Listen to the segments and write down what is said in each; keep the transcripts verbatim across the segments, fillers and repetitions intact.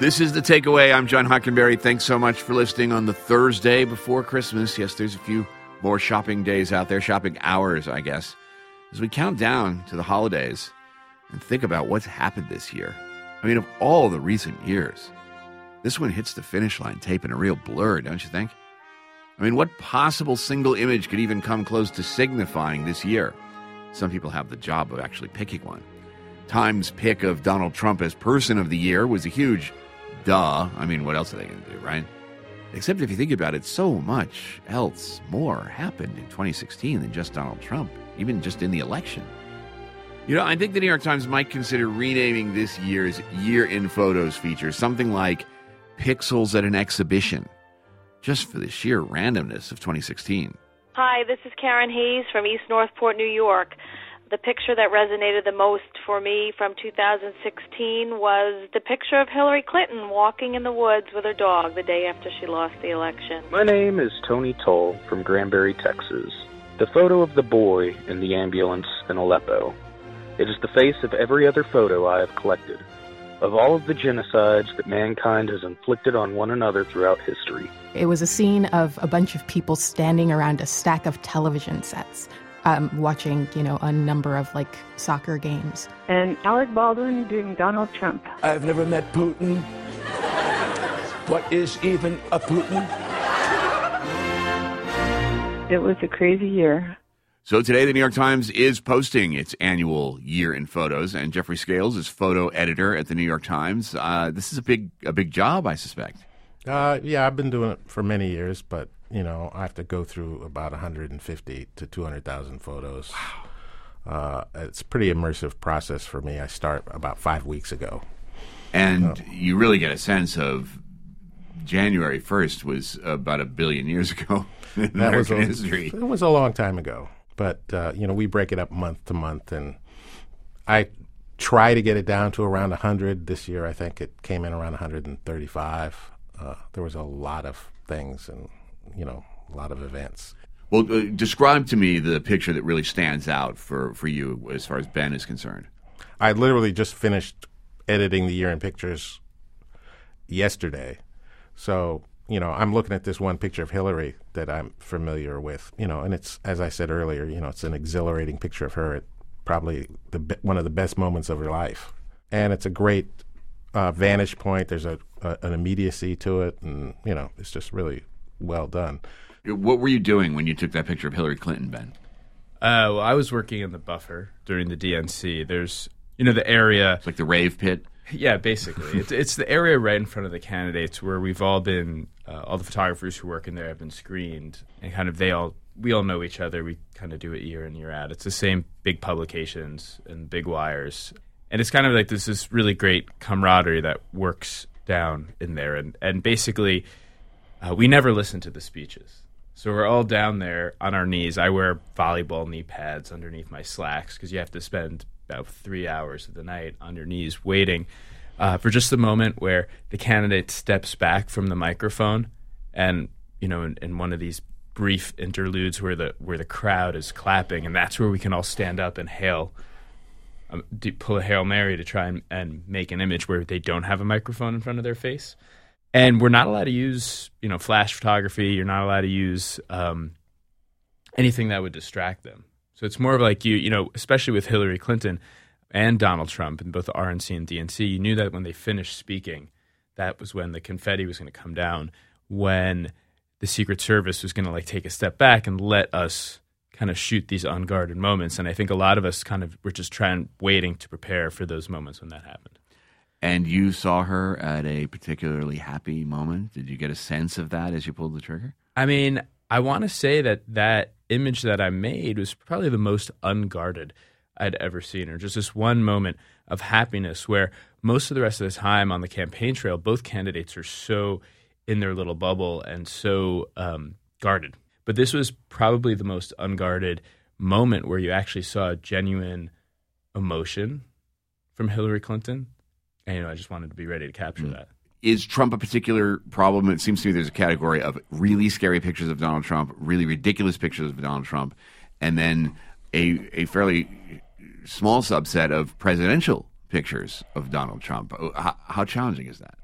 This is The Takeaway. I'm John Hockenberry. Thanks so much for listening on the Thursday before Christmas. Yes, there's a few more shopping days out there, shopping hours, I guess, as we count down to the holidays and think about what's happened this year. I mean, of all the recent years, this one hits the finish line tape in a real blur, don't you think? I mean, what possible single image could even come close to signifying this year? Some people have the job of actually picking one. Time's pick of Donald Trump as Person of the Year was a huge duh. I mean, what else are they going to do, right? Except if you think about it, so much else more happened in twenty sixteen than just Donald Trump, even just in the election. You know, I think the New York Times might consider renaming this year's Year in Photos feature something like Pixels at an Exhibition, just for the sheer randomness of twenty sixteen. Hi, this is Karen Hayes from East Northport, New York. The picture that resonated the most for me from two thousand sixteen was the picture of Hillary Clinton walking in the woods with her dog the day after she lost the election. My name is Tony Toll from Granbury, Texas. The photo of the boy in the ambulance in Aleppo. It is the face of every other photo I have collected, of all of the genocides that mankind has inflicted on one another throughout history. It was a scene of a bunch of people standing around a stack of television sets, um, watching, you know, a number of, like, soccer games. And Alec Baldwin doing Donald Trump. I've never met Putin. What is even a Putin? It was a crazy year. So today, the New York Times is posting its annual Year in Photos, and Jeffrey Scales is photo editor at the New York Times. Uh, this is a big, a big job, I suspect. Uh, yeah, I've been doing it for many years, but you know, I have to go through about one hundred fifty to two hundred thousand photos. Wow. Uh, it's a pretty immersive process for me. I start about five weeks ago, and so. You really get a sense of January first was about a billion years ago in that American was a, history. It was a long time ago. But, uh, you know, we break it up month to month, and I try to get it down to around one hundred. This year, I think it came in around one hundred thirty-five. Uh, there was a lot of things and, you know, a lot of events. Well, uh, describe to me the picture that really stands out for, for you as far as Ben is concerned. I literally just finished editing the Year in Pictures yesterday. So... You know, I'm looking at this one picture of Hillary that I'm familiar with, you know, and it's, as I said earlier, you know, it's an exhilarating picture of her at probably the one of the best moments of her life. And it's a great uh, vantage point. There's a, a an immediacy to it, and, you know, it's just really well done. What were you doing when you took that picture of Hillary Clinton, Ben? Uh, well, I was working in the buffer during the D N C. There's, you know, the area. It's like the rave pit? Yeah, basically. it's, it's the area right in front of the candidates where we've all been, uh, all the photographers who work in there have been screened, and kind of they all, we all know each other. We kind of do it year in, year out. It's the same big publications and big wires. And it's kind of like this, this really great camaraderie that works down in there. And, and basically, uh, we never listen to the speeches. So we're all down there on our knees. I wear volleyball knee pads underneath my slacks because you have to spend about three hours of the night on your knees waiting uh, for just the moment where the candidate steps back from the microphone, and you know, in, in one of these brief interludes where the where the crowd is clapping, and that's where we can all stand up and hail, um, do, pull a Hail Mary to try and, and make an image where they don't have a microphone in front of their face. And we're not allowed to use, you know, flash photography. You're not allowed to use um, anything that would distract them. So it's more of like you, you know, especially with Hillary Clinton and Donald Trump in both the R N C and D N C, you knew that when they finished speaking, that was when the confetti was going to come down, when the Secret Service was going to like take a step back and let us kind of shoot these unguarded moments. And I think a lot of us kind of were just trying, waiting to prepare for those moments when that happened. And you saw her at a particularly happy moment. Did you get a sense of that as you pulled the trigger? I mean, I want to say that that image that I made was probably the most unguarded I'd ever seen her. Just this one moment of happiness where most of the rest of the time on the campaign trail, both candidates are so in their little bubble and so um, guarded. But this was probably the most unguarded moment where you actually saw genuine emotion from Hillary Clinton. And, you know, I just wanted to be ready to capture mm. that. Is Trump a particular problem? It seems to me there's a category of really scary pictures of Donald Trump, really ridiculous pictures of Donald Trump, and then a a fairly small subset of presidential pictures of Donald Trump. How, how challenging is that?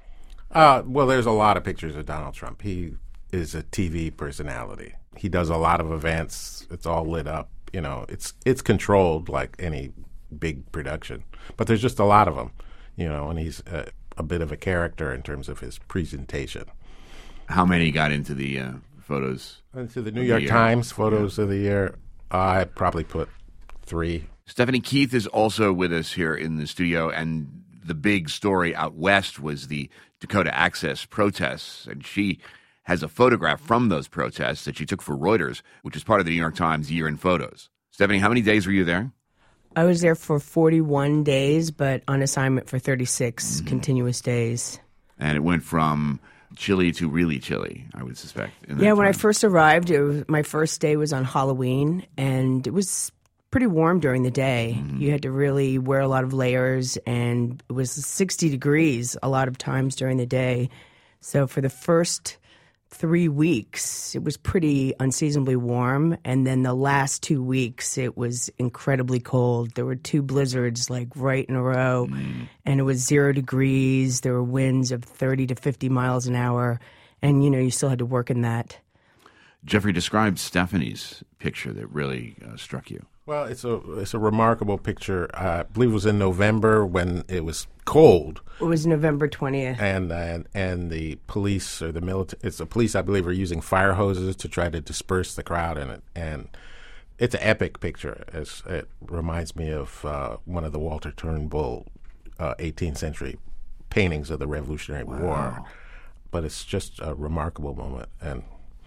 Uh, well, there's a lot of pictures of Donald Trump. He is a T V personality. He does a lot of events. It's all lit up. You know, it's it's controlled like any big production. But there's just a lot of them, you know, and he's a, a bit of a character in terms of his presentation. How many got into the uh, photos? Into the New York Times photos yeah. of the year, I probably put three. Stephanie Keith is also with us here in the studio, and the big story out west was the Dakota Access protests, and she has a photograph from those protests that she took for Reuters, which is part of the New York Times Year in Photos. Stephanie, how many days were you there? I was there for forty-one days, but on assignment for thirty-six mm-hmm. continuous days. And it went from chilly to really chilly, I would suspect. Yeah, when time. I first arrived, it was, my first day was on Halloween, and it was pretty warm during the day. Mm-hmm. You had to really wear a lot of layers, and it was sixty degrees a lot of times during the day. So for the first three weeks, it was pretty unseasonably warm, and then the last two weeks, it was incredibly cold. There were two blizzards, like, right in a row, mm. and it was zero degrees. There were winds of thirty to fifty miles an hour, and, you know, you still had to work in that. Jeffrey, describe Stephanie's picture that really uh, struck you. Well, it's a it's a remarkable picture. Uh, I believe it was in November when it was cold. It was November twentieth. And and, and the police or the military, it's the police, I believe, are using fire hoses to try to disperse the crowd in it. And it's an epic picture. It's, it reminds me of uh, one of the Walter Turnbull uh, eighteenth century paintings of the Revolutionary wow. War. But it's just a remarkable moment. And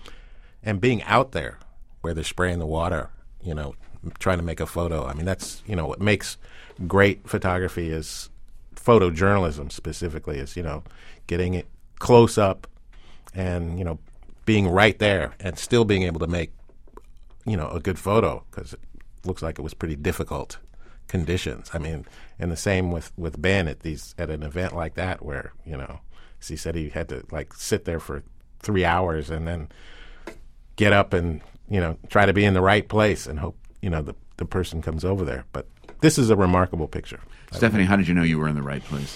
and being out there where they're spraying the water, you know, trying to make a photo. I mean, that's, you know, what makes great photography is photojournalism specifically is, you know, getting it close up and, you know, being right there and still being able to make, you know, a good photo because it looks like it was pretty difficult conditions. I mean, and the same with, with Ben at these at an event like that where, you know, as he said he had to, like, sit there for three hours and then get up and, you know, try to be in the right place and hope, you know, the, the person comes over there. But this is a remarkable picture. Stephanie, how did you know you were in the right place?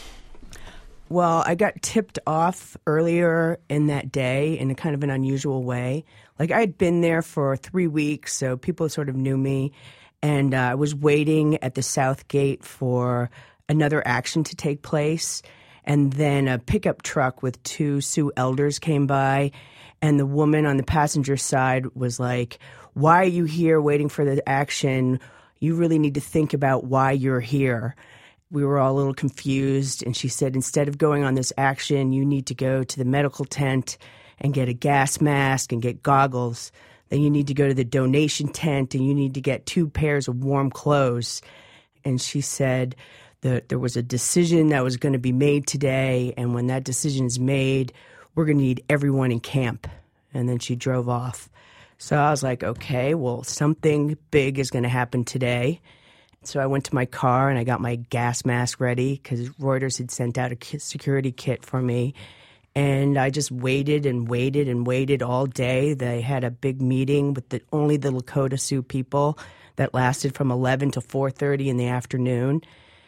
Well, I got tipped off earlier in that day in a kind of an unusual way. Like, I had been there for three weeks, so people sort of knew me. And uh, I was waiting at the South Gate for another action to take place. And then a pickup truck with two Sioux elders came by. And the woman on the passenger side was like, "Why are you here waiting for the action? You really need to think about why you're here." We were all a little confused. And she said, instead of going on this action, you need to go to the medical tent and get a gas mask and get goggles. Then you need to go to the donation tent and you need to get two pairs of warm clothes. And she said that there was a decision that was going to be made today. And when that decision is made, we're going to need everyone in camp. And then she drove off. So I was like, okay, well, something big is going to happen today. So I went to my car and I got my gas mask ready because Reuters had sent out a security kit for me. And I just waited and waited and waited all day. They had a big meeting with the, only the Lakota Sioux people that lasted from eleven to four thirty in the afternoon.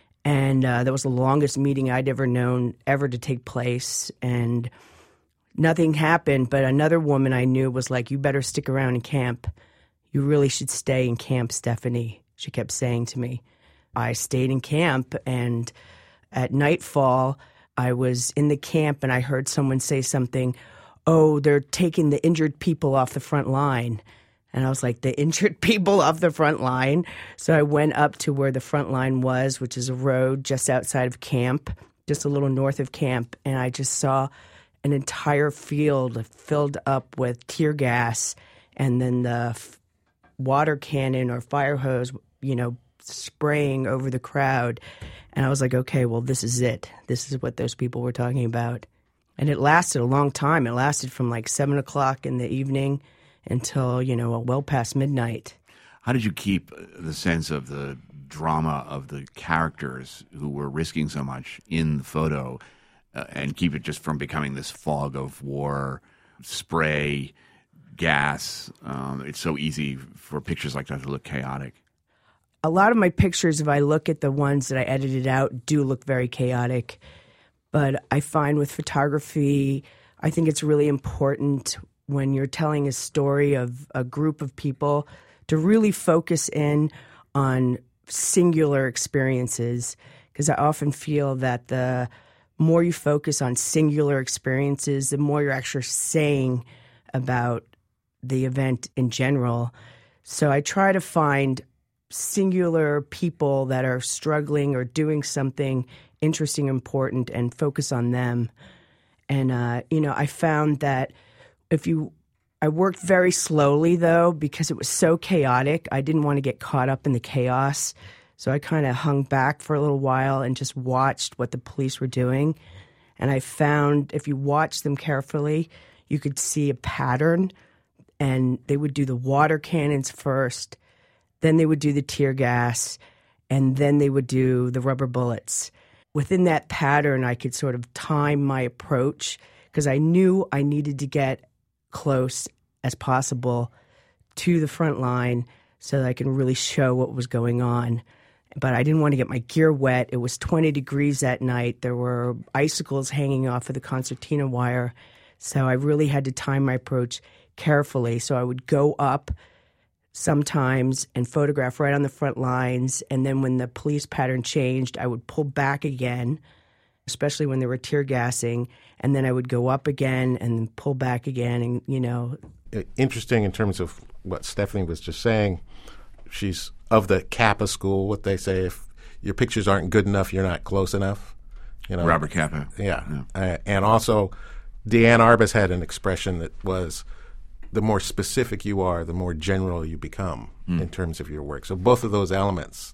And uh, that was the longest meeting I'd ever known ever to take place. And nothing happened, but another woman I knew was like, "You better stick around in camp. You really should stay in camp, Stephanie," she kept saying to me. I stayed in camp, and at nightfall, I was in the camp, and I heard someone say something, "Oh, they're taking the injured people off the front line." And I was like, the injured people off the front line? So I went up to where the front line was, which is a road just outside of camp, just a little north of camp, and I just saw an entire field filled up with tear gas, and then the f- water cannon or fire hose, you know, spraying over the crowd. And I was like, okay, well, this is it. This is what those people were talking about. And it lasted a long time. It lasted from like seven o'clock in the evening until, you know, well past midnight. How did you keep the sense of the drama of the characters who were risking so much in the photo uh, and keep it just from becoming this fog of war, spray, gas? Um, it's so easy for pictures like that to look chaotic. A lot of my pictures, if I look at the ones that I edited out, do look very chaotic. But I find with photography, I think it's really important when you're telling a story of a group of people to really focus in on singular experiences, because I often feel that the more you focus on singular experiences, the more you're actually saying about the event in general. So I try to find singular people that are struggling or doing something interesting, important, and focus on them. And, uh, you know, I found that if you, I worked very slowly though, because it was so chaotic. I didn't want to get caught up in the chaos. So I kind of hung back for a little while and just watched what the police were doing. And I found if you watch them carefully, you could see a pattern. And they would do the water cannons first, then they would do the tear gas, and then they would do the rubber bullets. Within that pattern, I could sort of time my approach because I knew I needed to get close as possible to the front line so that I can really show what was going on. But I didn't want to get my gear wet. It was twenty degrees that night. There were icicles hanging off of the concertina wire. So I really had to time my approach carefully. So I would go up sometimes and photograph right on the front lines. And then when the police pattern changed, I would pull back again, especially when they were tear gassing. And then I would go up again and pull back again. And, you know. Interesting in terms of what Stephanie was just saying. She's of the Kappa school, what they say, if your pictures aren't good enough, you're not close enough. You know, Robert Capa. Yeah. yeah. Uh, and also, Deanne Arbus had an expression that was, the more specific you are, the more general you become mm. in terms of your work. So both of those elements,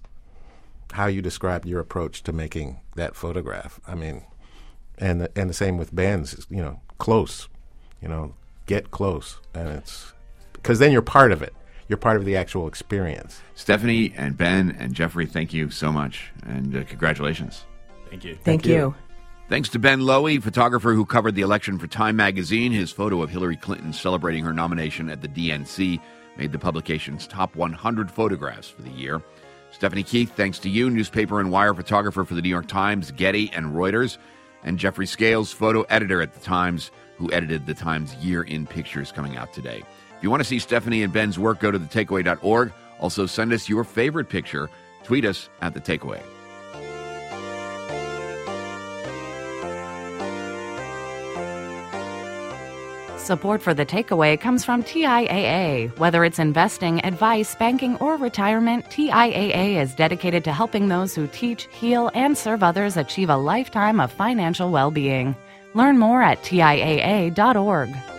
how you describe your approach to making that photograph. I mean, and the, and the same with bands, you know, close, you know, get close. And it's, because then you're part of it. You're part of the actual experience. Stephanie and Ben and Jeffrey, thank you so much. And uh, congratulations. Thank you. Thank, Thank you. you. Thanks to Ben Lowy, photographer who covered the election for Time magazine. His photo of Hillary Clinton celebrating her nomination at the D N C made the publication's top one hundred photographs for the year. Stephanie Keith, thanks to you, newspaper and wire photographer for the New York Times, Getty, and Reuters. And Jeffrey Scales, photo editor at the Times, who edited the Times Year in Pictures coming out today. If you want to see Stephanie and Ben's work, go to the takeaway dot org. Also, send us your favorite picture. Tweet us at The Takeaway. Support for The Takeaway comes from T I A A. Whether it's investing, advice, banking, or retirement, T I A A is dedicated to helping those who teach, heal, and serve others achieve a lifetime of financial well-being. Learn more at T I A A dot org.